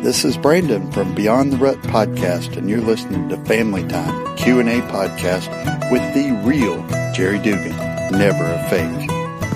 This is Brandon from Beyond the Rut Podcast, and you're listening to Family Time Q&A Podcast with the real Jerry Dugan, never a fake.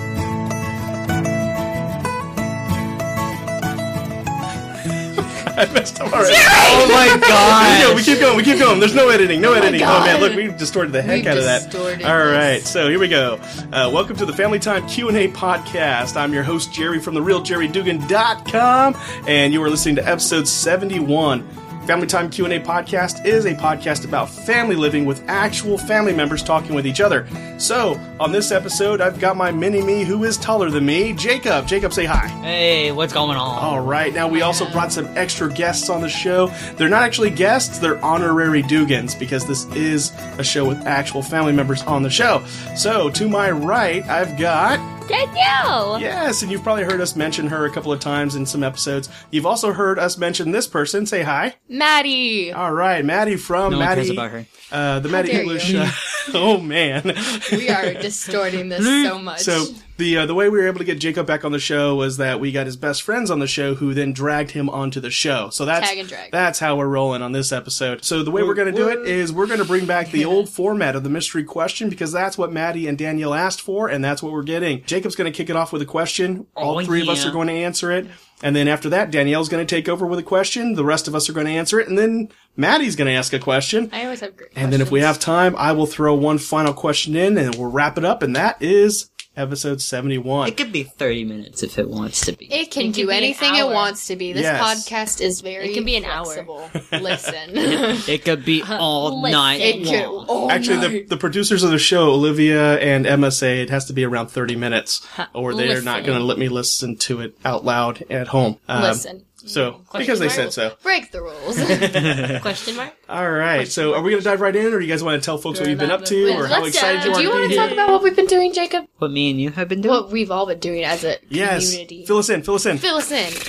I messed up already. Oh my god! We keep going. There's no editing. Oh man, look, we distorted the heck out of that. All right, so here we go. Welcome to the Family Time Q&A Podcast. I'm your host, Jerry from therealjerrydugan.com, and you are listening to episode 71. Family Time Q&A Podcast is a podcast about family living with actual family members talking with each other. So, on this episode, I've got my mini-me who is taller than me, Jacob. Jacob, say hi. Hey, what's going on? All right, now we also brought some extra guests on the show. They're not actually guests, they're honorary Dugans, because this is a show with actual family members on the show. So, to my right, I've got... Danielle! Yes, and you've probably heard us mention her a couple of times in some episodes. You've also heard us mention this person. Say hi. Maddie! All right, Maddie from No one Maddie. cares about her. The Maddie dare English. you. Oh, man. We are distorting this so much. So the way we were able to get Jacob back on the show was that we got his best friends on the show who then dragged him onto the show. So Tag and drag. that's how we're rolling on this episode. So the way we're going to do it is we're going to bring back the old format of the mystery question because that's what Maddie and Danielle asked for, and that's what we're getting. Jacob's going to kick it off with a question. All three of us are going to answer it. And then after that, Danielle's going to take over with a question. The rest of us are going to answer it. And then Maddie's going to ask a question. I always have great questions. And then if we have time, I will throw one final question in and we'll wrap it up. And that is episode 71. It could be 30 minutes if it wants to be. It can It do can be an anything it hour. wants to be. This Yes. podcast is very It can be an flexible. Listen. It could be all Listen. night It could long. all Actually, night. the producers of the show, Olivia and Emma, say it has to be around 30 minutes or they're not Listen. going to let me listen to it out loud at home. Listen. So, because they said so. Break the rules. Question mark? All right. So, are we going to dive right in or do you guys want to tell folks what you've been up to or how Let's, excited you are do you to want be to here? talk about what we've been doing, Jacob? What me and you have been doing? What we've all been doing as a Yes. community. Fill us in. Fill us in. What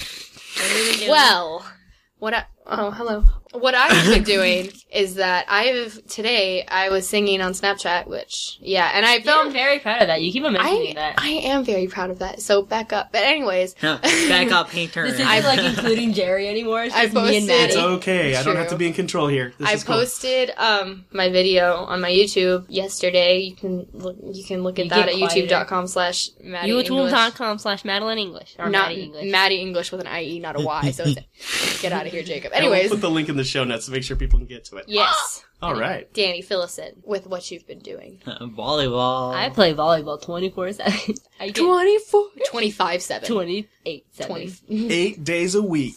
have we been doing? Well, hello. What I've been doing is that today I was singing on Snapchat, and I I'm filmed. very proud of that. You keep on mentioning that. I am very proud of that. So back up. But anyways, Back up, painter. This isn't like including Jerry anymore. It's I just me and posted- Maddie. It's okay. I don't have to True. be in control here. This I is cool. posted my video on my YouTube yesterday. You can look at You that get at quieter. youtube.com/Maddie English. YouTube.com/Madeline English. Or Not Maddie English. Maddie English with an IE, not a Y. So get out of here, Jacob. And we'll Anyways, put the link in the show notes to make sure people can get to it. yes. All right. Danny, fill us in with what you've been doing. Volleyball. I play volleyball 24/7. I get 24, 25/7. 28/7. 8 days a week.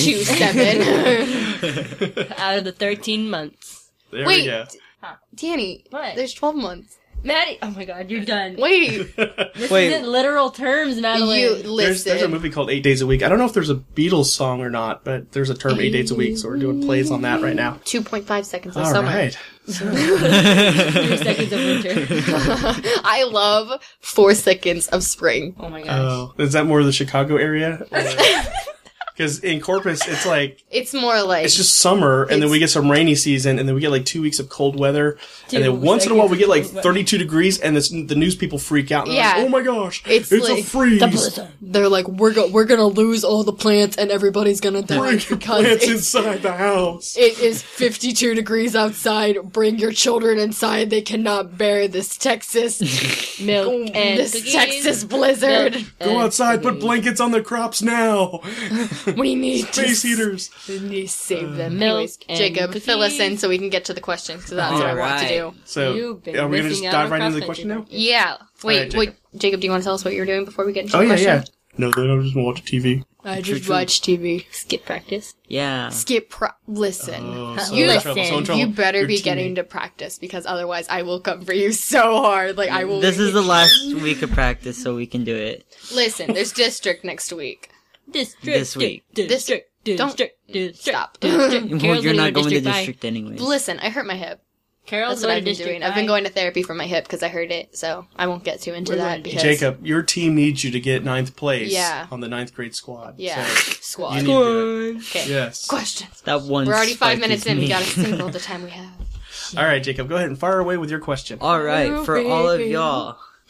32/7. Out of the 13 months. There Wait. we go. Danny, What? there's 12 months. Maddie! Oh my god, you're done. Wait, This Wait. isn't literal terms, Madeline. you There's listen. a movie called 8 Days a Week. I don't know if there's a Beatles song or not, but there's a term 8 days a week, so we're doing plays on that right now. 2.5 seconds of All summer. right. 3 seconds of winter. I love 4 seconds of spring. Oh my gosh. Oh, is that more of the Chicago area? Because in Corpus, it's like, It's more like it's just summer, and then we get some rainy season, and then we get like 2 weeks of cold weather, and then once in a while we get like 32 degrees, and the news people freak out. And Yeah. Like, oh my gosh, It's a like freeze. they're like we're gonna lose all the plants and everybody's gonna die Bring your because plants it's, inside the house. it is 52 degrees outside. Bring your children inside. They cannot bear this Texas Milk and this cookies. Texas blizzard. Milk Go and outside, put cookies. blankets on the crops now. We need Space heaters. We need to save them. Milk Anyways, and Jacob, fill us in cookies. so we can get to the question because that's what I want to do. So, You've been are we going to just missing out dive on right into the cross-country question now? Yeah. Wait, All right, Jacob, do you want to tell us what you're doing before we get into Oh, the yeah, question? yeah. No, they don't just watch TV. I True, just true. watch TV. Skip practice. Yeah. Listen. Oh, so You in trouble, listen. so in trouble. You better You're be teaming. getting to practice because otherwise I will come for you so hard. Like I will. This is the last week of practice, so we can do it. Listen, there's district next week. District. This week. District. Don't- District. Stop. District. Well, Carol's you're not going going to District district anyways. Listen, I hurt my hip. Carol's That's what going I've to been District doing. I've been going to therapy for my hip because I hurt it, so I won't get too into that because Jacob, your team needs you to get 9th place Yeah. on the 9th grade squad. Yeah, So, squad. you need to do it. Okay. Yes. Questions. That one. We're already 5 spike minutes is in. me. We got to single the time we have. All right, Jacob, go ahead and fire away with your question. All right, for all of baby. y'all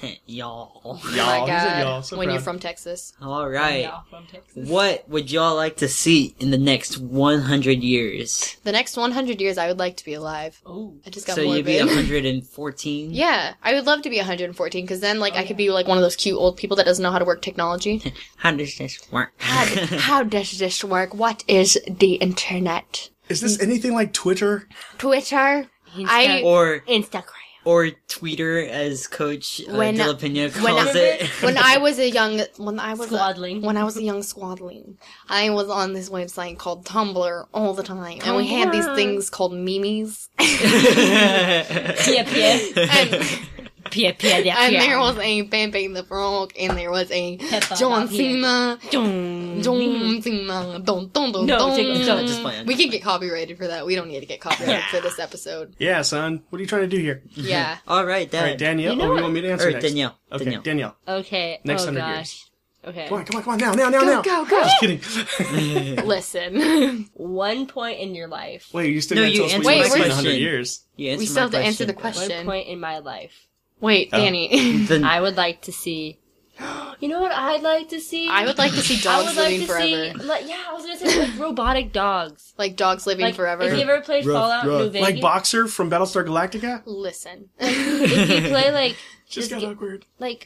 Y'all. Oh my Y'all. He said God. y'all. So when proud. you're from Texas. All right. Yeah, from Texas. What would y'all like to see in the next 100 years? The next 100 years, I would like to be alive. Oh. I just got So you'd be morbid. 114? Yeah, I would love to be 114 because then, like, I could be like one of those cute old people that doesn't know how to work technology. How does this work? How does this work? What is the internet? Is this anything like Twitter? Twitter? or Instagram. or Tweeter, as Coach When- De La Pena when calls it. When I was a young Squadling. when I was a young squadling, I was on this website called Tumblr all the time, and we had these things called memes, Pia Pia. and Pia Pia. and there was a Pepe the Frog, and there was a Peppa John Pia. Cena, Dun. John Cena, dun dun dun No, dun. Jacob, don't. Just playing. We can get copyrighted for that. We don't need to get copyrighted for this episode. Yeah, son. What are you trying to do here? Yeah. All right, Dad. All right, Danielle. You know Oh, you what? want me to answer Or next? Danielle. Okay, Danielle. Okay. Next oh 100 gosh. years. Okay. Come on. Now. Go, go. Just kidding. Listen. One point in your life. Wait, you still No, didn't you tell us answered what you my want to see in question. 100 years. You answered We my still have to answer the question. One question. point in my life. Wait, Oh. Danny. Then- I would like to see. You know what I'd like to see? I would like to see I dogs would like living to forever. see. Like, yeah, I was gonna say like robotic dogs. Like dogs living Like, forever. if you ever played Rough, Fallout New rough. Vegas, Like Boxer from Battlestar Galactica? Listen. if you play like Just got get- awkward. like,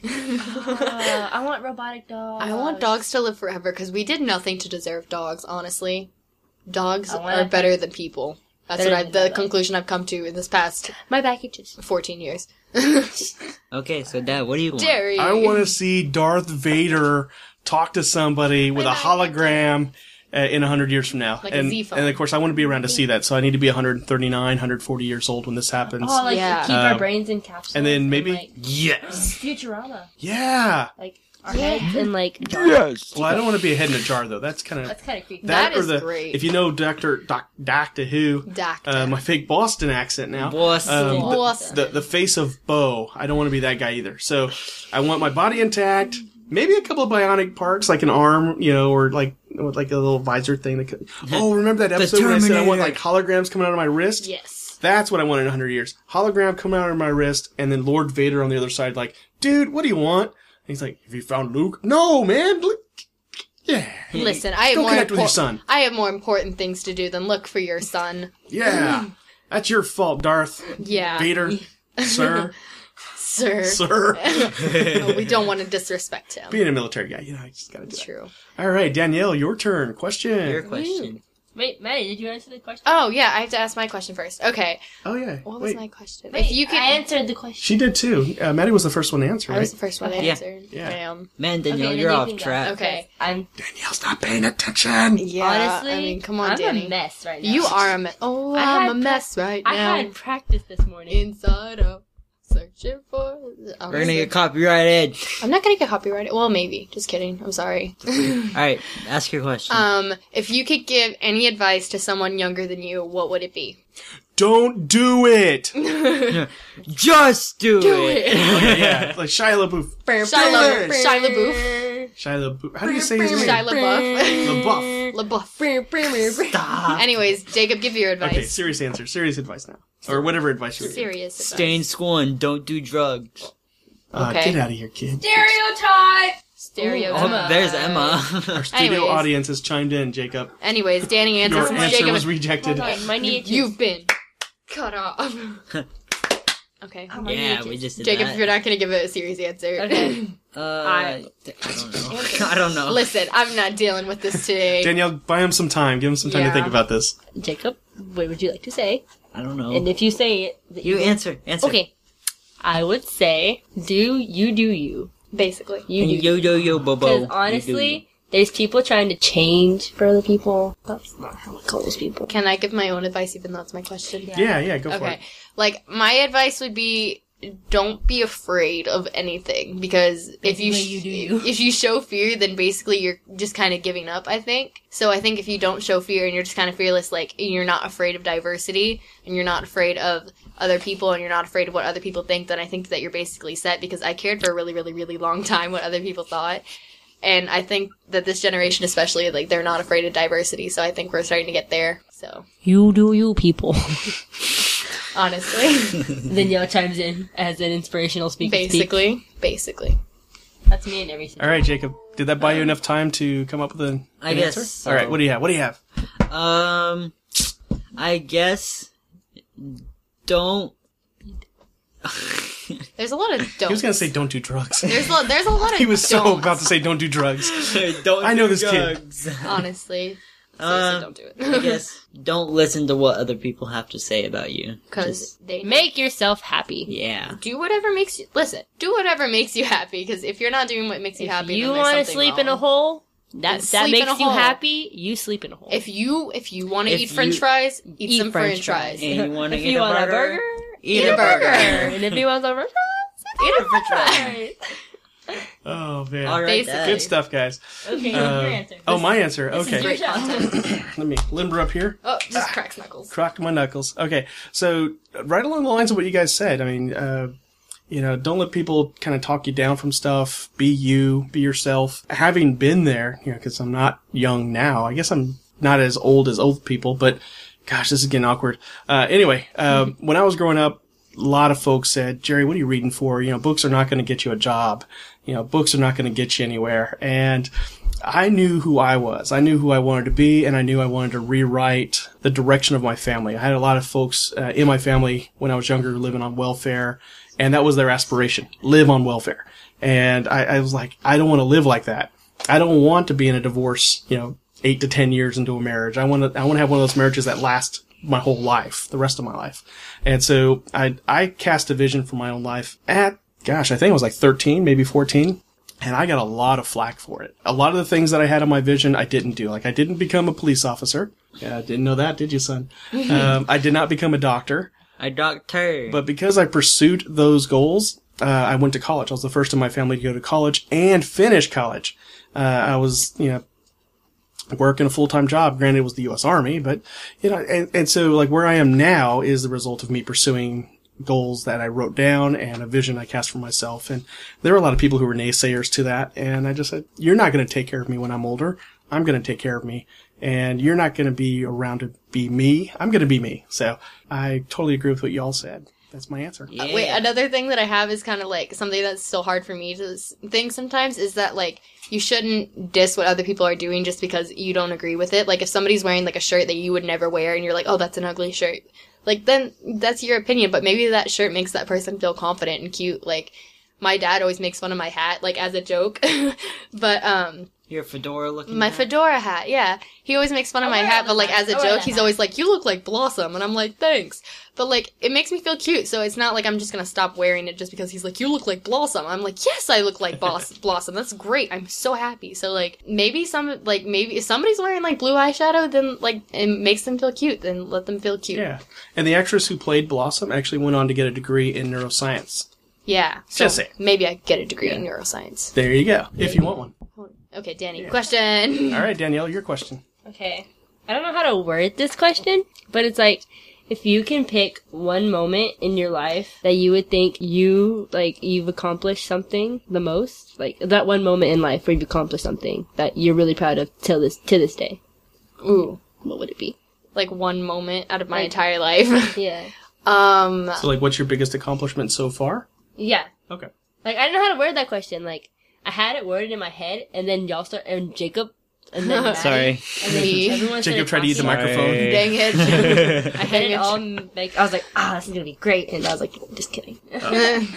I want robotic dogs. I want dogs to live forever because we did nothing to deserve dogs, honestly. Dogs I wanna- are better than people. That's Better what than the that. conclusion I've come to in this past My back itches. 14 years. Okay, so Dad, what do you want? Jerry. I want to see Darth Vader talk to somebody with a hologram in 100 years from now. Like a and, Z-phone. and of course, I want to be around to see that, so I need to be 139, 140 years old when this happens. Oh, like Yeah. keep our brains in capsules. and then maybe- like, Yes! Futurama. Yeah! Like our heads and like jars. Well, I don't want to be a head in a jar, though. That's kind of... That's kind of creepy. That or is great. If you know Doctor Who, Doctor. my fake Boston accent now. Boston. Boston. The face of Bo. I don't want to be that guy either. So I want my body intact. Maybe a couple of bionic parts, like an arm, or like a little visor thing. That could... Oh, remember that episode when I said I want like holograms coming out of my wrist? Yes. That's what I want in 100 years. Hologram coming out of my wrist, and then Lord Vader on the other side, like, dude, what do you want? And he's like, have you found Luke? No, man. Yeah. Listen, I have Go more connect with your son. I have more important things to do than look for your son. Yeah. That's your fault, Darth Yeah. Vader, sir. Sir. We don't want to disrespect him. Being a military guy, I just gotta do that. True. All right, Danielle, your turn. Question. Your question. Wait, Maddie, did you answer the question? Oh, yeah, I have to ask my question first. Okay. Oh, yeah. What was Wait. my question? Wait, If you could... I answered the question. She did too. Maddie was the first one to answer, I right? was the first one to Yeah. answer. Yeah. Damn. Man, Danielle, Okay, you're then you off can go. track. Okay. I'm Danielle's not paying attention. Yeah, honestly. I mean, come on, I'm Danny. a mess right now. You are a mess. Oh, I I'm had a mess right I now. had practice this morning. Inside out. Searching for... We're gonna get copyrighted. I'm not gonna get copyrighted. Well, maybe. Just kidding. I'm sorry. Alright, ask your question. If you could give any advice to someone younger than you, what would it be? Don't do it. Just do it! Yeah, like Shia LaBeouf. Shia LaBeouf. Shia LaBeouf. How do you say his name? Shia LaBeouf. LaBeouf. LaBeouf. Stop. Anyways, Jacob, give your advice. Okay, serious answer. Serious advice now. Or whatever advice you would give. Serious advice. Stay in school and don't do drugs. Okay. Get out of here, kid. Stereotype. Oh, there's Emma. Our studio Anyways. audience has chimed in, Jacob. Anyways, Danny answers Your since answer Jacob. was rejected. Hold on, my knee itches. You've been cut off. Okay. Oh, my knee Yeah, itches. we just did Jacob, that. if you're not gonna give it a serious answer. Okay. I don't know. I don't know. Listen, I'm not dealing with this today. Danielle, buy him some time. Give him some time to Yeah. think about this. Jacob, what would you like to say? I don't know. And if you say it, that You answer. Answer. Okay. I would say, do you. Basically. You And do. yo, bobo. Because You honestly, there's people trying to change for other people. That's not how it goes, people. Can I give my own advice even though it's my question? Yeah, go for Okay. it. Like, my advice would be don't be afraid of anything because if you, Basically, you do you. if you show fear, then basically you're just kind of giving up, I think. So I think if you don't show fear and you're just kind of fearless, like, you're not afraid of diversity and you're not afraid of other people and you're not afraid of what other people think, then I think that you're basically set because I cared for a really, really, really long time what other people thought. And I think that this generation especially, like, they're not afraid of diversity, so I think we're starting to get there, so. You do you, people. honestly. Danielle chimes in as an inspirational speaker. Basically. That's me and everything. All right, Jacob. Did that buy you enough time to come up with an guess answer? so. All right, what do you have? I guess don't. There's a lot of don't. He was going to say don't do drugs. There's a lot of He was so don'ts. about to say don't do drugs. Don't I know do this kid. drugs. Honestly. Seriously, don't do it. I guess don't listen to what other people have to say about you. Because they Make yourself happy. Yeah. do whatever makes you... Listen, do whatever makes you happy, because if you're not doing what makes you happy, You then want to there's something sleep in a wrong. hole? That sleep in makes a you hole. happy? You sleep in a hole. If you want to If eat French you- fries, eat Eat some French fries. And you want to if eat you a want burger? a burger, Eat a burger. and if you want a French fries, eat a French fries. Oh, man. All right, Basically. Dad. Good stuff, guys. Okay, your answer. Oh, my answer. This is Okay. your shot. Let me limber up here. Oh, just cracks knuckles. Cracked my knuckles. Okay, so right along the lines of what you guys said, I mean, don't let people kind of talk you down from stuff. Be you, be yourself. Having been there, because I'm not young now. I guess I'm not as old people, but gosh, this is getting awkward. Anyway, when I was growing up, a lot of folks said, Jerry, what are you reading for? Books are not going to get you a job. Books are not going to get you anywhere. And I knew who I was. I knew who I wanted to be, and I knew I wanted to rewrite the direction of my family. I had a lot of folks in my family when I was younger living on welfare, and that was their aspiration, live on welfare. And I was like, I don't want to live like that. I don't want to be in a divorce, 8 to 10 years into a marriage. I want to have one of those marriages that last my whole life, the rest of my life. And so I cast a vision for my own life at, I think I was like 13, maybe 14. And I got a lot of flack for it. A lot of the things that I had on my vision, I didn't do. Like, I didn't become a police officer. Yeah, didn't know that, did you, son? I did not become a doctor. I doctor. But because I pursued those goals, I went to college. I was the first in my family to go to college and finish college. I was, working a full-time job. Granted, it was the U.S. Army, but, and so, like, where I am now is the result of me pursuing goals that I wrote down and a vision I cast for myself. And there were a lot of people who were naysayers to that. And I just said, you're not going to take care of me when I'm older. I'm going to take care of me. And you're not going to be around to be me. I'm going to be me. So I totally agree with what y'all said. That's my answer. Yeah. Wait, another thing that I have is kind of like something that's still hard for me to think sometimes is that like you shouldn't diss what other people are doing just because you don't agree with it. Like if somebody's wearing like a shirt that you would never wear and you're like, oh, that's an ugly shirt. Like then that's your opinion, but maybe that shirt makes that person feel confident and cute. Like my dad always makes fun of my hat, like as a joke. But Your fedora looking my hat? fedora hat, yeah. He always makes fun of my hat, but like as a joke, he's always like, you look like Blossom. And I'm like, thanks. But like, it makes me feel cute. So it's not like I'm just gonna stop wearing it just because he's like, you look like Blossom. I'm like, yes, I look like Blossom. That's great. I'm so happy. So like, maybe if somebody's wearing like blue eyeshadow, then like, it makes them feel cute. Then let them feel cute. Yeah. And the actress who played Blossom actually went on to get a degree in neuroscience. Yeah. So Just saying. maybe I get a degree in neuroscience. There you go. If you want one. Okay, Danny, question. All right, Danielle, your question. Okay. I don't know how to word this question, but it's like, if you can pick one moment in your life that you would think you've accomplished something the most, like that one moment in life where you've accomplished something that you're really proud of to this day. Ooh. What would it be? Like one moment out of my entire life. Yeah. So, like, what's your biggest accomplishment so far? Yeah. Okay. Like, I don't know how to word that question. Like, I had it worded in my head, and then y'all and Jacob, and then Maddie, Sorry. and then Me. everyone Jacob started tried to eat the talking. microphone. Dang it. I had it all, like, I was like, this is gonna be great, and I was like, just kidding. I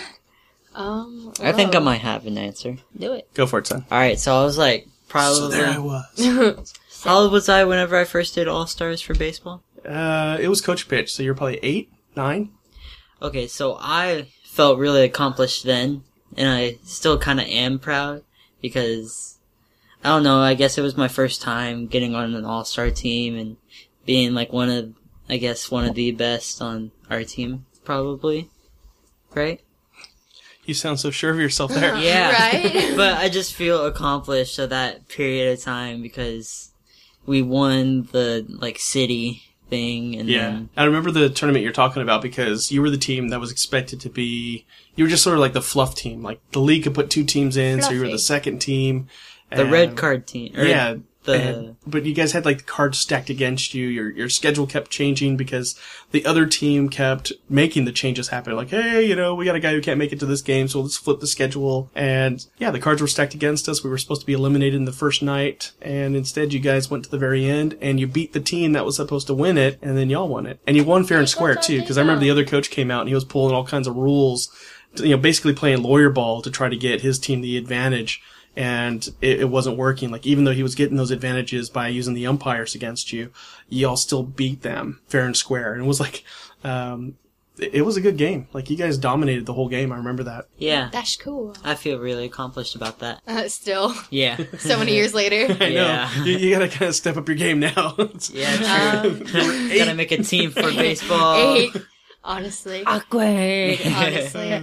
think I might have an answer. Do it. Go for it, son. Alright, so I was like, probably... So there I was. How old was I whenever I first did All-Stars for baseball? It was coach pitch, so you're probably 8, 9? Okay, so I felt really accomplished then, and I still kind of am proud, because, I don't know, I guess it was my first time getting on an all-star team, and being like one of the best on our team, probably. Right? You sound so sure of yourself there. Yeah. Right? But I just feel accomplished at that period of time, because we won the, city thing, and Yeah. then... I remember the tournament you're talking about because you were the team that was expected to be... You were just sort of like the fluff team. Like, the league could put 2 teams in, so you were the Fluffy. second team. The red card team. Or Yeah. But you guys had like the cards stacked against you. Your schedule kept changing because the other team kept making the changes happen. Like, hey, we got a guy who can't make it to this game, so let's flip the schedule. And yeah, the cards were stacked against us. We were supposed to be eliminated in the first night, and instead you guys went to the very end and you beat the team that was supposed to win it, and then y'all won it. And you won fair and square too, because I remember the other coach came out and he was pulling all kinds of rules, basically playing lawyer ball to try to get his team the advantage. And it wasn't working. Like, even though he was getting those advantages by using the umpires against you, y'all still beat them fair and square. And it was like, it was a good game. Like, you guys dominated the whole game. I remember that. Yeah. That's cool. I feel really accomplished about that. Still. Yeah. So many years later. I know. You gotta kind of step up your game now. Yeah, true. Gotta make a team for baseball. 8. Honestly. Awkward. Honestly.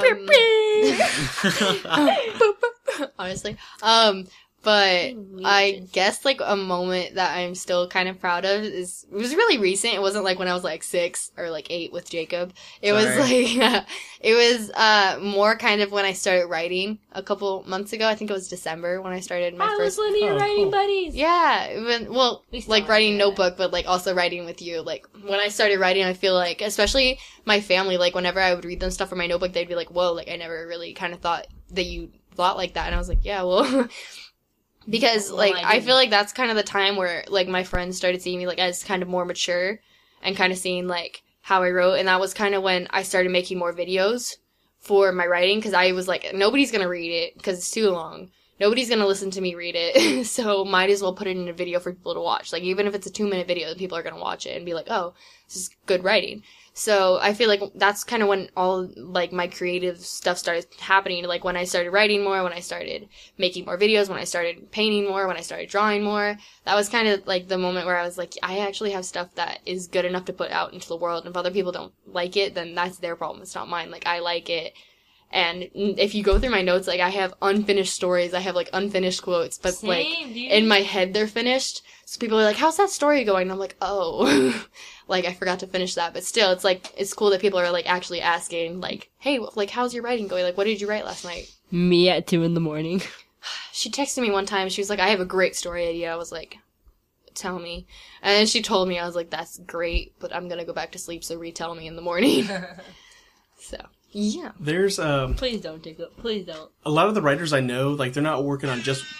Honestly. But I guess like a moment that I'm still kind of proud of it was really recent. It wasn't like when I was like 6 or like 8 with Jacob. It was like, it was more kind of when I started writing a couple months ago. I think it was December when I started my first. I was one of your writing buddies. Yeah. Like writing notebook, but like also writing with you. Like when I started writing, I feel like, especially my family, like whenever I would read them stuff from my notebook, they'd be like, whoa, like I never really kind of thought that you thought like that. And I was like, yeah, well, because like I feel like that's kind of the time where like my friends started seeing me like as kind of more mature and kind of seeing like how I wrote. And that was kind of when I started making more videos for my writing, because I was like, nobody's gonna read it because it's too long. Nobody's gonna listen to me read it. So might as well put it in a video for people to watch. Like, even if it's a 2-minute video, people are gonna watch it and be like, oh, this is good writing. So I feel like that's kind of when all like my creative stuff started happening. Like when I started writing more, when I started making more videos, when I started painting more, when I started drawing more. That was kind of like the moment where I was like, I actually have stuff that is good enough to put out into the world. And if other people don't like it, then that's their problem. It's not mine. Like, I like it. And if you go through my notes, like I have unfinished stories, I have like unfinished quotes, but Same, like dude. in my head they're finished. So people are like, how's that story going? And I'm like, oh, like I forgot to finish that. But still, it's like, it's cool that people are like actually asking like, hey, like how's your writing going? Like, what did you write last night? Me at 2 a.m. She texted me one time. She was like, I have a great story idea. I was like, tell me. And then she told me, I was like, that's great, but I'm gonna go back to sleep, so retell me in the morning. So. Yeah. There's Please don't, Jacob. Please don't. a lot of the writers I know, like they're not working on just.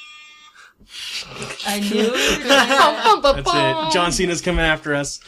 I knew. That's it. John Cena's coming after us.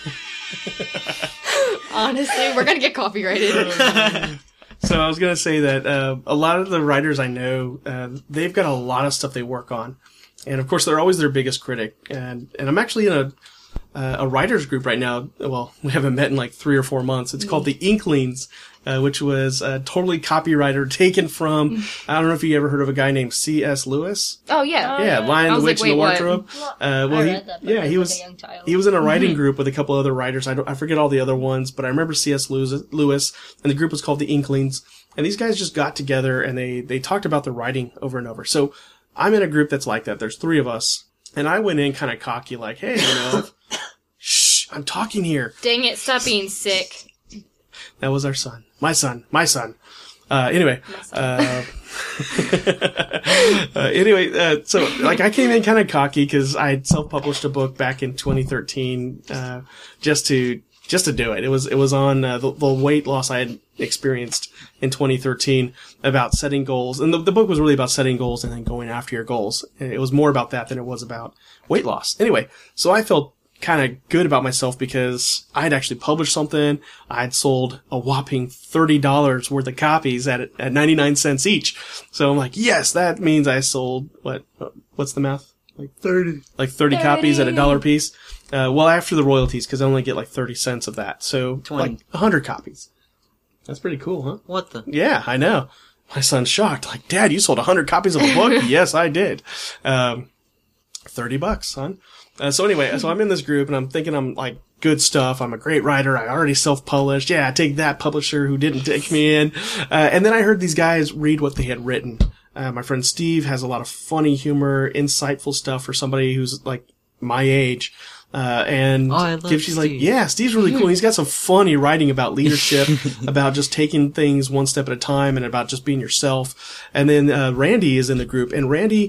Honestly, we're gonna get copyrighted. So I was gonna say that a lot of the writers I know, they've got a lot of stuff they work on, and of course they're always their biggest critic. And I'm actually in a writers group right now. Well, we haven't met in like 3 or 4 months. It's called the Inklings, which was totally copywriter taken from, I don't know if you ever heard of a guy named C.S. Lewis. Oh, yeah. Yeah, Lion, the Witch, and the what? Wardrobe. I read that, but he was a young child. he was in a writing group with a couple other writers. I forget all the other ones, but I remember C.S. Lewis, and the group was called the Inklings. And these guys just got together and they talked about their writing over and over. So I'm in a group that's like that. There's 3 of us, and I went in kind of cocky, like, hey, shh, I'm talking here. Dang it, stop being sick. That was our son. My son. Anyway. So, like, I came in kind of cocky because I had self-published a book back in 2013, just to do it. It was on, the weight loss I had experienced in 2013 about setting goals. And the book was really about setting goals and then going after your goals. And it was more about that than it was about weight loss. Anyway, so I felt kind of good about myself because I had actually published something. I had sold a whopping $30 worth of copies at 99 cents each. So I'm like, yes, that means I sold what's the math? Like 30 copies at $1 piece. Well, after the royalties, because I only get like 30 cents of that. So 20. like 100 copies. That's pretty cool, huh? What the? Yeah, I know. My son's shocked. Like, Dad, you sold 100 copies of a book? Yes, I did. $30, son. So anyway, so I'm in this group and I'm thinking I'm like good stuff. I'm a great writer. I already self-published. Yeah, take that, publisher who didn't take me in. And then I heard these guys read what they had written. My friend Steve has a lot of funny humor, insightful stuff for somebody who's like my age. And she's like, yeah, Steve's really cool. He's got some funny writing about leadership, about just taking things one step at a time and about just being yourself. And then, Randy is in the group, and Randy,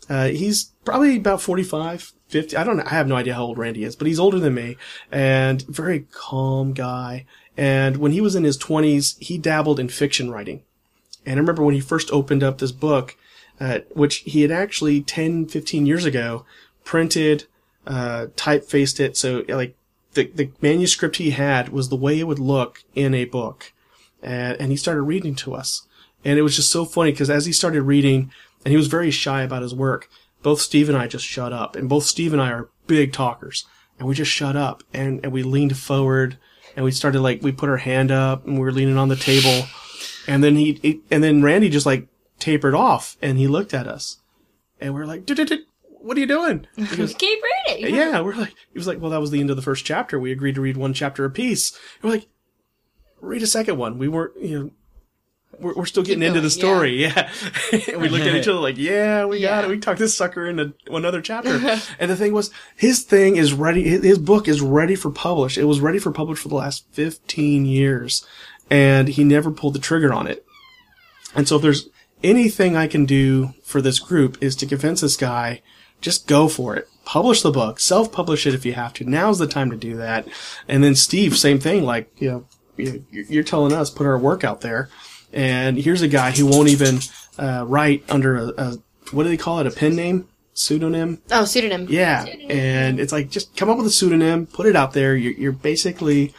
He's probably about 45, 50. I don't know. I have no idea how old Randy is, but he's older than me and very calm guy. And when he was in his 20s, he dabbled in fiction writing. And I remember when he first opened up this book, which he had actually 10, 15 years ago printed, typefaced it. So like the manuscript he had was the way it would look in a book. And he started reading to us. And it was just so funny because as he started reading, and he was very shy about his work, both Steve and I just shut up. And both Steve and I are big talkers. And we just shut up. And we leaned forward. And we started we put our hand up and we were leaning on the table. And then and then Randy just tapered off and he looked at us. And we're like, what are you doing? He goes, keep reading. Yeah, he was like, well, that was the end of the first chapter. We agreed to read one chapter apiece. And we're like, read a second one. We weren't, we're still getting into the story. Yeah. And we looked at each other like, yeah, we got it. We talked this sucker into another chapter. And the thing was, his thing is ready. His book is ready for publish. It was ready for publish for the last 15 years. And he never pulled the trigger on it. And so if there's anything I can do for this group is to convince this guy, just go for it. Publish the book. Self-publish it if you have to. Now's the time to do that. And then Steve, same thing. You're telling us, put our work out there. And here's a guy who won't even write under a what do they call it? A pen name? Pseudonym? Oh, pseudonym. Yeah. Pseudonym. And it's just come up with a pseudonym, put it out there. You're basically,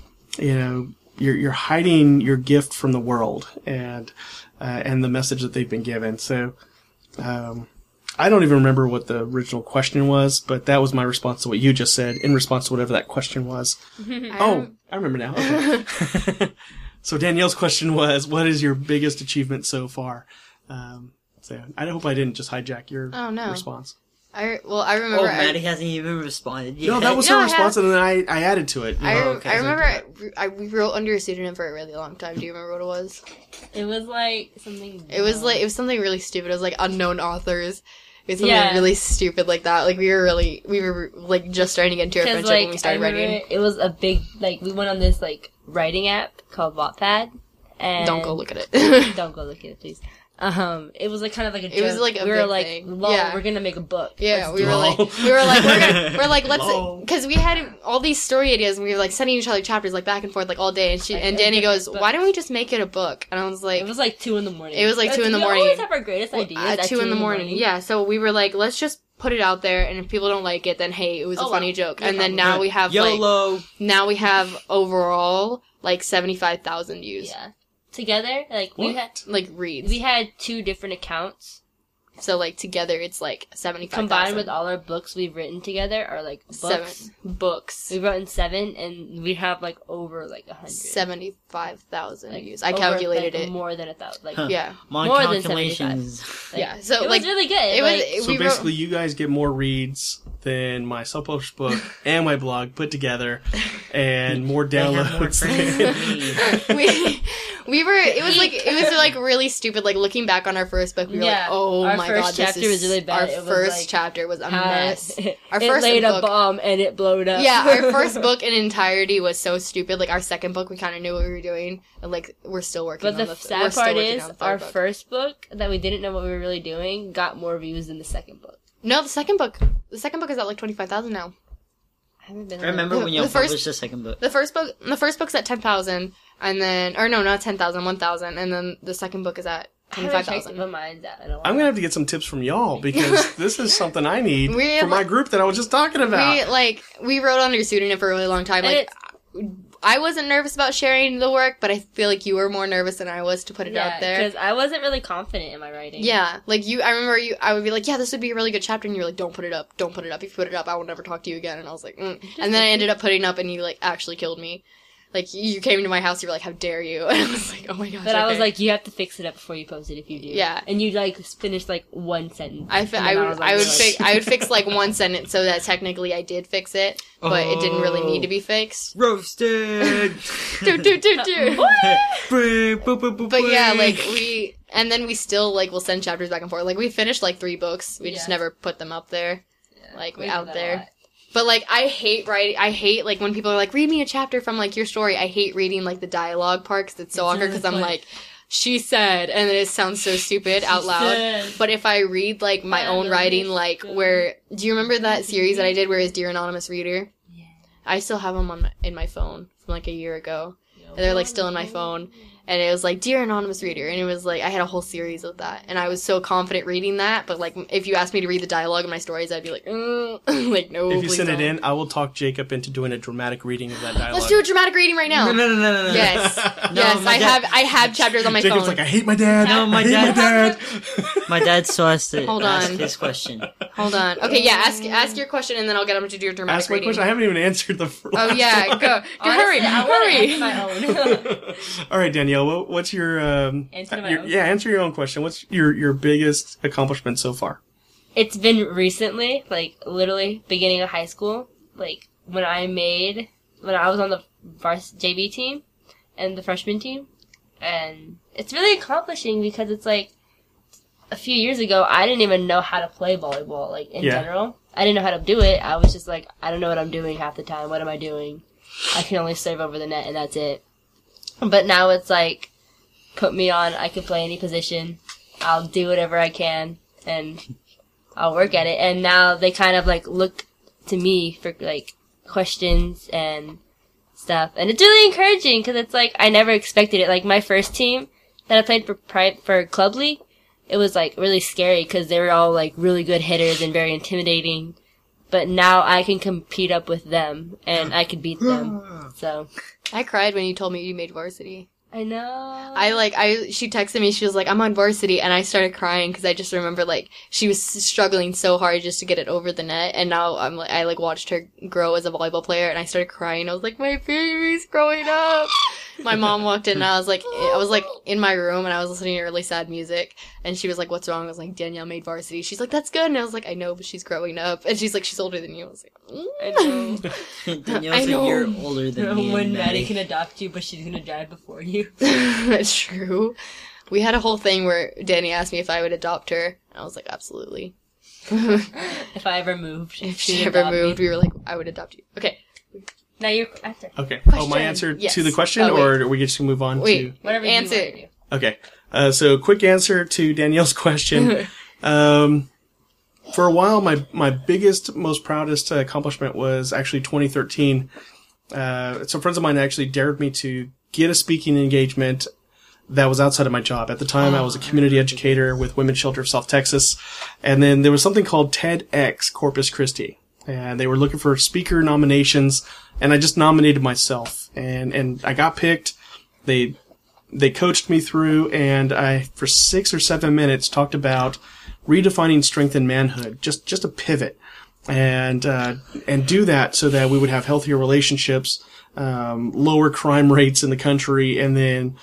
you're hiding your gift from the world and the message that they've been given. So, I don't even remember what the original question was, but that was my response to what you just said in response to whatever that question was. I remember now. Okay. So Danielle's question was, what is your biggest achievement so far? So I hope I didn't just hijack your response. I remember. Maddie hasn't even responded yet. No, that was her response, and then I added to it. I remember we wrote under a pseudonym for a really long time. Do you remember what it was? It was something. It was something really stupid. It was unknown authors. It was something really stupid like that. We were just starting to get into our friendship when we started writing. It was a big we went on this writing app called Wattpad. And don't go look at it. Don't go look at it, please. It was kind of a joke. It was a we were big thing. we're gonna make a book. Yeah, let's because we had all these story ideas and we were sending each other chapters back and forth all day. And Danny goes, "Why don't we just make it a book?" And I was like, it was 2 a.m. It was 2 a.m. We always have our greatest ideas at 2 a.m. Yeah, so we were let's just put it out there, and if people don't like it, then hey, it was a funny joke. And then now we have YOLO. Now we have overall 75,000 views. Yeah. Together, we had reads. We had 2 different accounts. So together it's 75,000. Combined with all our books we've written together are books. 7 books. We've written 7 and we have over 100. 75,000 views. I calculated it. More than 1,000. Yeah. My more calculations. Than 75. Yeah. So it was really good. It was so basically you guys get more reads than my self-published book and my blog put together and more downloads. It was really stupid. Looking back on our first book, we were oh my god, first chapter was really bad. Our first chapter was a mess. Our it first laid book, a bomb and it blowed up. Yeah, our first book in entirety was so stupid. Our second book, we kind of knew what we were doing, and we're still working. But the sad part is, our first book that we didn't know what we were really doing got more views than the second book. No, the second book is at 25,000 now. I remember when you published the second book. The first book's at 10,000, and then, or no, not 10,000, 1,000, and then the second book is at 25,000. I'm gonna have to get some tips from y'all because this is something I need for my group that I was just talking about. We wrote under a pseudonym for a really long time. I wasn't nervous about sharing the work, but I feel you were more nervous than I was to put it out there. Because I wasn't really confident in my writing. Yeah, I remember I would be yeah, this would be a really good chapter, and you were don't put it up, don't put it up. If you put it up, I will never talk to you again. And I was And then I ended up putting it up, and you actually killed me. You came to my house, you were how dare you? And I was oh my gosh. But I was you have to fix it up before you post it if you do. Yeah. And you finished one sentence. I would fix one sentence so that technically I did fix it, but it didn't really need to be fixed. Roasted! But yeah, and then we still will send chapters back and forth. We finished 3 books. We just never put them up there. Yeah, out there. But, I hate writing, I hate, when people are read me a chapter from, your story. I hate reading, the dialogue part, because it's so awkward, because I'm she said, and it sounds so stupid out loud. But if I read, like, my own writing, like, where, do you remember that series that I did where it's Dear Anonymous Reader? Yeah. I still have them in my phone from, like, a year ago. And they're, like, still in my phone. And it was like, Dear Anonymous Reader. And it was like, I had a whole series of that. And I was so confident reading that. But, like, if you asked me to read the dialogue in my stories, I'd be like, like, no, if you please send don't. it in, I will talk Jacob into doing a dramatic reading of that dialogue. Let's do a dramatic reading right now. No. Yes. No, Yes, I have chapters on my Jacob's phone. like, I hate my dad. No, my I hate my dad. My dad still has to Hold ask on. his question. Hold on. Okay, yeah, ask your question, and then I'll get him to do your dramatic Ask my reading. question. I haven't even answered the first Oh, yeah, one. go. Honestly, Hurry. my own. All right, Danielle, what's your... Answer my own? Yeah, answer your own question. What's your biggest accomplishment so far? It's been recently, like, literally, beginning of high school, like, when I was on the JV team and the freshman team, and it's really accomplishing because it's, like, a few years ago, I didn't even know how to play volleyball, like, in general. I didn't know how to do it. I was just like, I don't know what I'm doing half the time. What am I doing? I can only serve over the net, and that's it. But now it's, like, put me on, I can play any position. I'll do whatever I can, and I'll work at it. And now they kind of, like, look to me for, like, questions and stuff. And it's really encouraging, because it's, like, I never expected it. Like, my first team that I played for Club League, it was, like, really scary, because they were all, like, really good hitters and very intimidating. But now I can compete up with them, and I can beat them. So I cried when you told me you made varsity. I know. She texted me, she was like, I'm on varsity, and I started crying because I just remember, like, she was struggling so hard just to get it over the net, and now I watched her grow as a volleyball player, and I started crying. I was like, my baby's growing up. My mom walked in, and I was like in my room, and I was listening to really sad music, and she was like, what's wrong? I was like, Danielle made varsity. She's like, that's good, and I was like, I know, but she's growing up, and she's like, she's older than you. I was like, I know. Danielle's a year older than me. When and Maddie can adopt you, but she's gonna drive before you. That's true. We had a whole thing where Danny asked me if I would adopt her, and I was like, absolutely. If I ever moved. If she ever moved, we were like, I would adopt you. Okay. Now your answer. Okay. Question. Oh, my answer Yes. to the question, Oh, wait. or are we just going to move on Wait. to... Whatever Answer. you want to do. Okay. So, quick answer to Danielle's question. For a while, my biggest, most proudest accomplishment was actually 2013. Some friends of mine actually dared me to get a speaking engagement that was outside of my job. At the time, I was a community educator with Women's Shelter of South Texas. And then there was something called TEDx Corpus Christi. And they were looking for speaker nominations, and I just nominated myself. And I got picked. They coached me through, and I, for 6 or 7 minutes, talked about redefining strength and manhood. Just a pivot. And do that so that we would have healthier relationships, lower crime rates in the country, and then,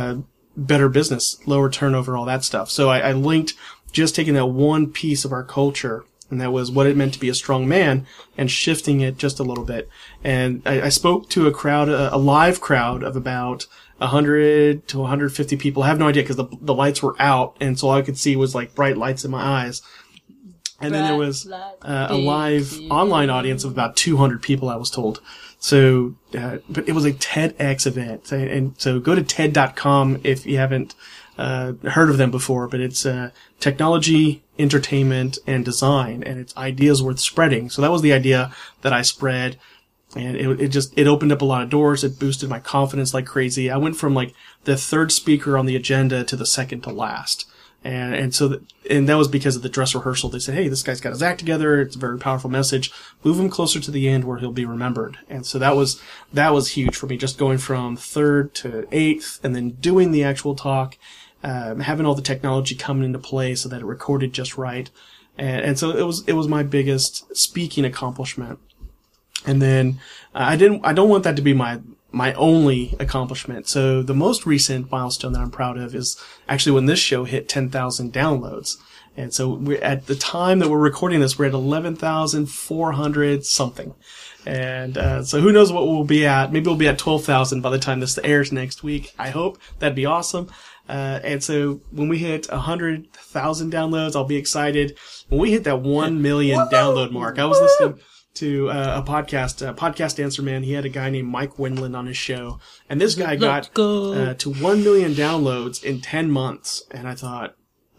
better business, lower turnover, all that stuff. So I linked just taking that one piece of our culture, and that was what it meant to be a strong man, and shifting it just a little bit. And I spoke to a live crowd of about 100 to 150 people. I have no idea because the lights were out, and so all I could see was like bright lights in my eyes. And then there was a live online audience of about 200 people, I was told. So, but it was a TEDx event. And so go to TED.com if you haven't heard of them before, but it's technology, entertainment, and design, and it's ideas worth spreading. So that was the idea that I spread, and it opened up a lot of doors. It boosted my confidence like crazy. I went from like the third speaker on the agenda to the second to last. And that was because of the dress rehearsal. They said, hey, this guy's got his act together. It's a very powerful message. Move him closer to the end where he'll be remembered. And so that was huge for me, just going from third to eighth and then doing the actual talk, having all the technology coming into play so that it recorded just right. And so it was my biggest speaking accomplishment. And then, I don't want that to be my only accomplishment. So the most recent milestone that I'm proud of is actually when this show hit 10,000 downloads. And so we're at the time that we're recording this, we're at 11,400 something. And, so who knows what we'll be at. Maybe we'll be at 12,000 by the time this airs next week. I hope. That'd be awesome. And so when we hit 100,000 downloads, I'll be excited. When we hit that 1 million download mark, I was listening to a podcast answer man. He had a guy named Mike Wendland on his show, and this guy got to 1 million downloads in 10 months. And I thought,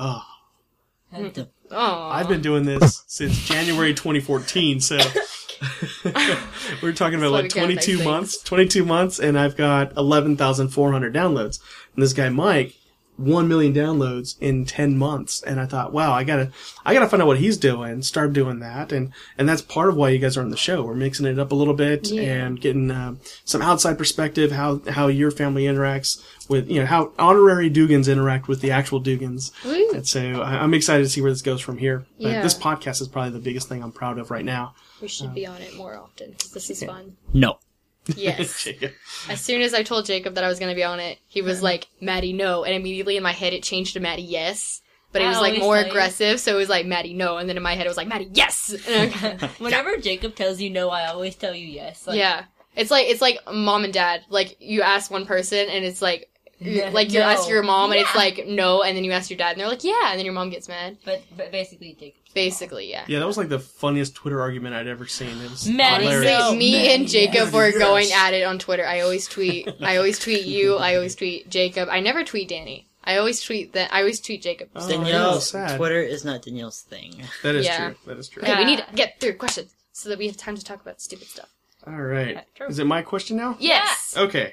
I've been doing this since January 2014, so we're talking about like 22 months, and I've got 11,400 downloads. And this guy Mike, 1 million downloads in 10 months. And I thought, wow, I gotta find out what he's doing, start doing that. And that's part of why you guys are on the show. We're mixing it up a little bit and getting, some outside perspective, how your family interacts with, how honorary Dugans interact with the actual Dugans. Woo. And so I'm excited to see where this goes from here. But this podcast is probably the biggest thing I'm proud of right now. We should be on it more often because this is fun. No. Yes. As soon as I told Jacob that I was going to be on it, he was like, Maddie, no. And immediately in my head, it changed to Maddie, yes. But it was like more aggressive, so it was like, Maddie, no. And then in my head, it was like, Maddie, yes. Whenever Jacob tells you no, I always tell you yes. Like, yeah. It's like mom and dad. Like, you ask one person, and it's like, you ask your mom, and it's like, no. And then you ask your dad, and they're like, yeah. And then your mom gets mad. But basically, Jacob. Basically, yeah. Yeah, that was like the funniest Twitter argument I'd ever seen. It was hilarious. Me and Jacob were going at it on Twitter. I always tweet you. I always tweet Jacob. I never tweet Danny. I always tweet Jacob. Oh, Danielle, Twitter is not Danielle's thing. That is true. That is true. Okay, we need to get through questions so that we have time to talk about stupid stuff. All right. Is it my question now? Yes. Okay.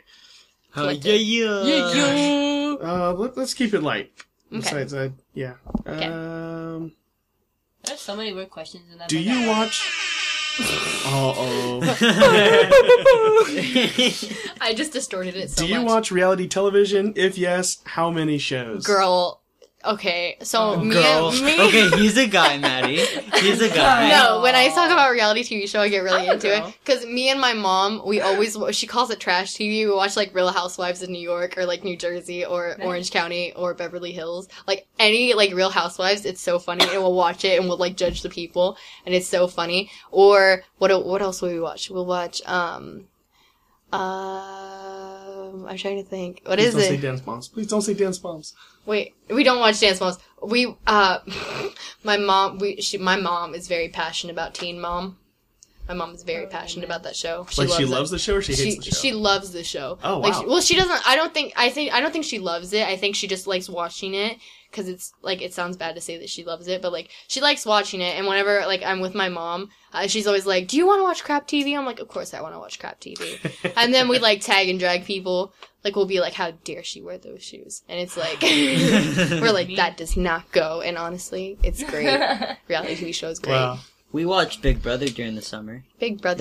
Let's keep it light. Okay. Besides, There's so many weird questions in that. Do you watch? I just distorted it so much. Do you watch reality television? If yes, how many shows? Girl. Okay, so me. Okay, he's a guy, Maddie. He's a guy. No, when I talk about reality TV show, I get really into it. Because me and my mom, she calls it trash TV. We watch like Real Housewives of New York or like New Jersey or Orange County or Beverly Hills. Like any like Real Housewives, it's so funny. And we'll watch it and we'll like judge the people. And it's so funny. Or what else will we watch? We'll watch, I'm trying to think. What is it? Please don't say Dance Moms. Please don't say Dance Moms. Wait, we don't watch Dance Moms. My mom is very passionate about Teen Mom. My mom is very passionate about that show. She loves the show or she hates the show? She loves the show. Oh, wow. She doesn't, I don't think she loves it. I think she just likes watching it. Cause it's, like, it sounds bad to say that she loves it, but, like, she likes watching it, and whenever, like, I'm with my mom, she's always like, do you want to watch crap TV? I'm like, of course I want to watch crap TV. And then we, like, tag and drag people. Like, we'll be like, how dare she wear those shoes? And it's like, we're like, that does not go. And honestly, it's great. Reality TV show is great. Wow. We watched Big Brother during the summer. Big Brother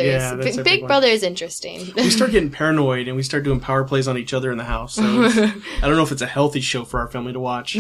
is interesting. We start getting paranoid and we start doing power plays on each other in the house. So I don't know if it's a healthy show for our family to watch. We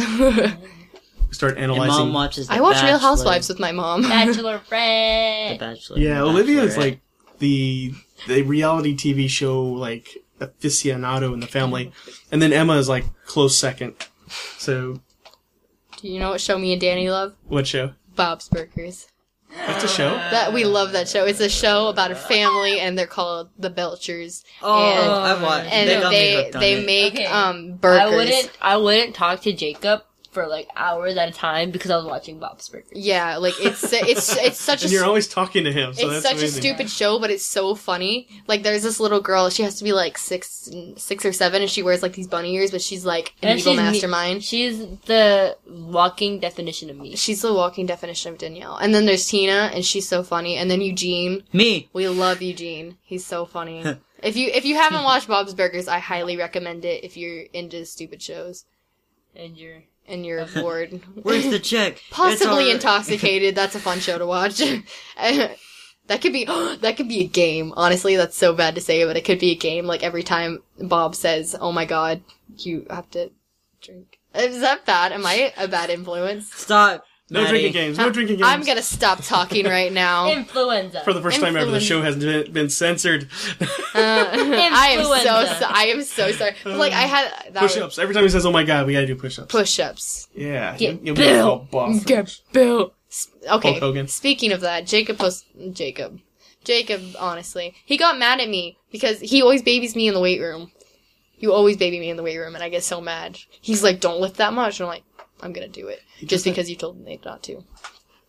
start analyzing. And Mom watches I watch Real Housewives with my mom. Bachelorette. The Bachelor. Yeah, Olivia is like the reality TV show like aficionado in the family, and then Emma is like close second. So, do you know what show me and Danny love? What show? Bob's Burgers. That's a show? That we love that show. It's a show about a family, and they're called the Belchers. I've watched. And they make burgers. I wouldn't talk to Jacob for like hours at a time because I was watching Bob's Burgers. Yeah, like it's such a. And you're always talking to him. So it's that's such amazing. a stupid show, but it's so funny. Like there's this little girl. She has to be like six or seven, and she wears like these bunny ears, but she's like an evil mastermind. She's the walking definition of me. She's the walking definition of Danielle. And then there's Tina, and she's so funny. And then Eugene. Me. We love Eugene. He's so funny. If you haven't watched Bob's Burgers, I highly recommend it if you're into stupid shows. And you're bored. Where's the check? Possibly intoxicated. That's a fun show to watch. That could be a game. Honestly, that's so bad to say, but it could be a game. Like every time Bob says, "Oh my God, you have to drink." Is that bad? Am I a bad influence? Stop. No drinking games. No drinking games. I'm gonna stop talking right now. Influenza. For the first time ever, the show hasn't been censored. I am so sorry. But, like I had push-ups. Every time he says, "Oh my God," we gotta do push-ups. Push-ups. Yeah. Get You'll Bill. Be Get Bill. Okay. Hulk Hogan. Speaking of that, Jacob, honestly, he got mad at me because he always babies me in the weight room. You always baby me in the weight room, and I get so mad. He's like, "Don't lift that much," and I'm like, "I'm gonna do it," just because you told me not to.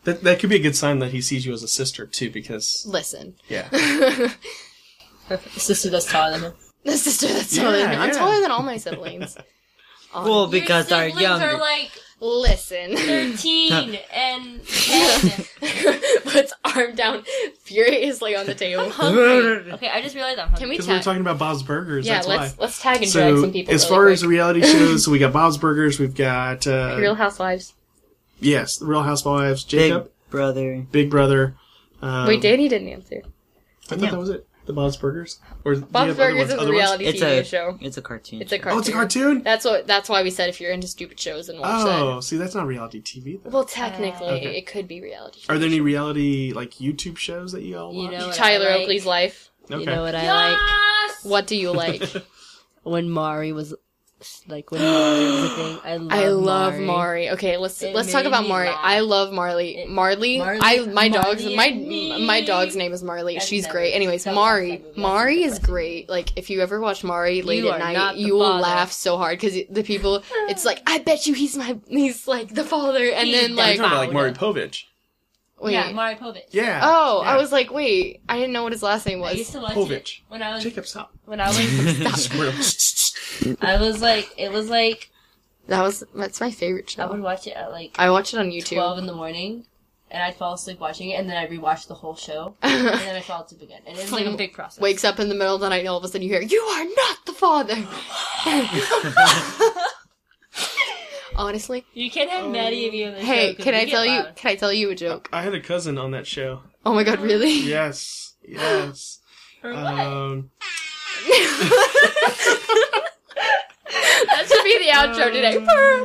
That could be a good sign that he sees you as a sister, too, because... Listen. Yeah. Sister that's taller than him. The sister that's taller than me. I'm taller than all my siblings. Well, because they're young. Are like Listen. 13 and puts arm down furiously on the table. I'm hungry. Okay, I just realized I'm hungry. Can we Because we were tag? talking about Bob's Burgers, Yeah, that's why. let's tag and drag some people. As really far quick. as the reality shows, so we got Bob's Burgers, we've got... Real Housewives. Yes, The Real Housewives, Jacob, Big Brother. Wait, Danny didn't answer. I thought that was it. The Bob's Burgers? Or do you Bob's have other Burgers ones? is a Other ones? reality TV show. It's a cartoon. It's a cartoon. Oh, it's a cartoon? That's why we said if you're into stupid shows and watch Oh, see, that's not reality TV, though. that. Well, technically, Okay. it could be reality. Are there any reality, like, YouTube shows that you all watch? You know what Tyler I like? Oakley's life. Okay. You know what I like? What do you like? When Mari was like when Mari was a thing. I love Mari. Okay, let's talk made about me Mari. laugh. I love Marley. Marley. My dog's name is Marley. I've She's never- great. Anyways, that Mari. was that movie. Mari That's is the best great. Like if you ever watch Mari late You at are night, not the you will father. laugh so hard because the people. It's like I bet you he's like the father, and He's then You're like talking about, like, Maury Povich. wait. Yeah, Mari Povich. Yeah. Oh, yeah. I was like, wait, I didn't know what his last name I was. used to watch Povich. it when I was Jacob, stop. when I was Squirrel. I was like it was like That's my favorite I show. would watch it at like I watch it on YouTube. 12 in the morning, and I'd fall asleep watching it, and then I'd rewatch the whole show, and then I'd fall asleep again. And it's like a big process. Wakes up in the middle of the night and all of a sudden you hear, "You are not the father." Honestly, You can't have Maddie and me on the show. hey, 'cause can we I get tell you? loud. Can I tell you a joke? I had a cousin on that show. Oh my god, really? Yes. Yes. For what? That should be the outro today.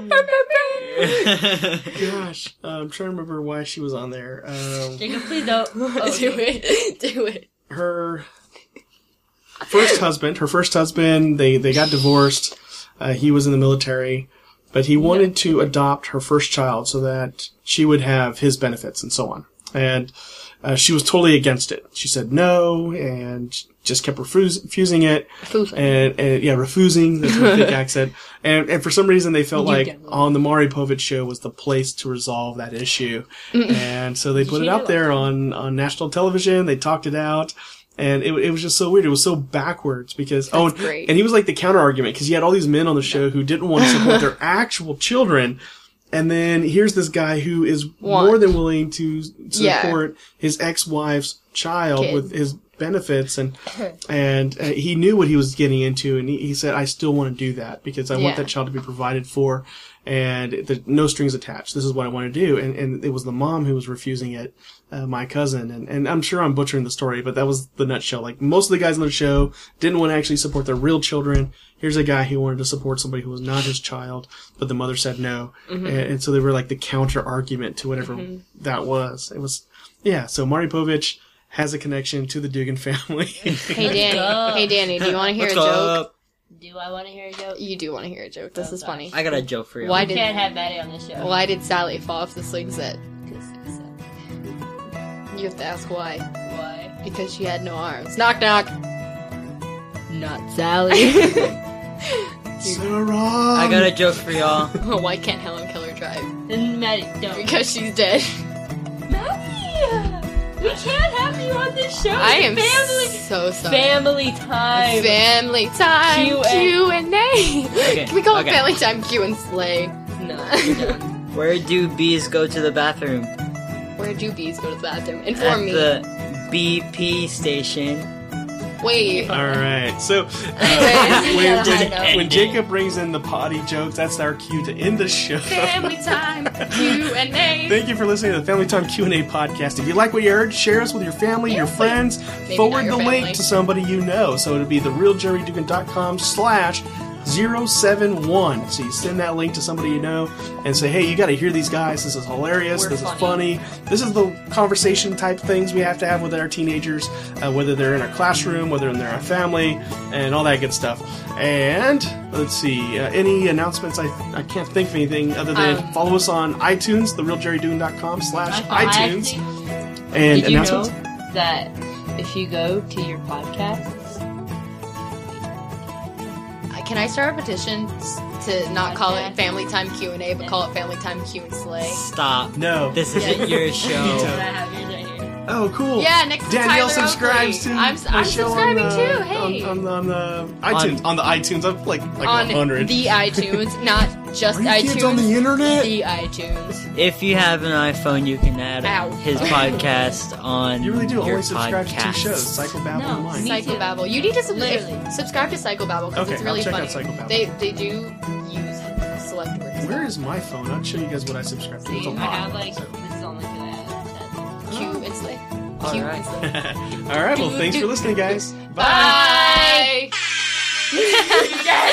Gosh. I'm trying to remember why she was on there. Jacob, please don't. Oh, Do it. Do it. Her first husband, they got divorced. He was in the military, but he wanted to adopt her first child so that she would have his benefits and so on. And she was totally against it. She said no, and just kept refusing it. Refusing. That's what Vic said. And for some reason they felt like on the Maury Povich show was the place to resolve that issue. And so they put it out there on national television. They talked it out. And it was just so weird. It was so backwards because, great. and he was like the counter argument because you had all these men on the show who didn't want to support their actual children. And then here's this guy who is more than willing to support his ex-wife's child with his benefits, and he knew what he was getting into, and he said, "I still want to do that because I want that child to be provided for, and no strings attached. This is what I want to do." And it was the mom who was refusing it, my cousin, and I'm sure I'm butchering the story, but that was the nutshell. Like most of the guys on the show didn't want to actually support their real children. Here's a guy who wanted to support somebody who was not his child, but the mother said no. And so they were like the counter argument to whatever that was. It was, so Maury Povich has a connection to the Dugan family. Hey Danny, do you want to hear a joke? Do I want to hear a joke? You do want to hear a joke. This is funny. I got a joke for you. Why You can't have Maddie on this show. Why did Sally fall off the swing set? You have to ask why. Why? Because she had no arms. Knock knock. Not Sally. Sarah! I got a joke for y'all. Why can't Helen Keller drive? Then Maddie, don't. Because she's dead. Maddie! We can't have you on this show. I am family. so sorry. Family time. Family time. Q&A. Okay, Can we call it okay. family time Q and Slay? No, you're done. Where do bees go to the bathroom? Where do bees go to the bathroom? At Inform me. the BP station. Wait. All right. So Anyways. when Jacob brings in the potty jokes, that's our cue to end the show. Family time Q&A. Thank you for listening to the Family Time Q&A podcast. If you like what you heard, share us with your family, your friends. Forward not the your link family. to somebody you know. So it'll be therealjerrydugan.com/071. So you send that link to somebody you know and say, hey, you got to hear these guys. This is hilarious. This is funny. This is the conversation type things we have to have with our teenagers, whether they're in our classroom, whether they're in our family, and all that good stuff. And let's see, any announcements? I can't think of anything other than follow us on iTunes, therealjerrydugan.com/iTunes. And Did you announcements? know that if you go to your podcasts, Can I start a petition to not call it Family Time Q&A, but call it Family Time Q and Slay. Stop. No. This isn't your show. I have yours right here. Oh, cool. Yeah, next to Danielle Tyler subscribes Oakley. to I'm my show subscribing on, too. Hey, on the iTunes. On the iTunes, I'm like on 100. the iTunes, not just Are you iTunes. kids on the internet? The iTunes. If you have an iPhone, you can add Ow. his podcast on You really do your only subscribe to 2 podcasts. shows, Psychobabble No, and mine. me- Psychobabble. You need to Literally. subscribe to Psychobabble because Okay, it's really I'll check funny. out Psychobabble. They do use select words. Where is my phone? I'll show you guys what I subscribe to. It's a See, lot. I have like so. this is only because I have Q and Slay. All Q right. and Slay. All right, well, thanks for listening, guys. Bye.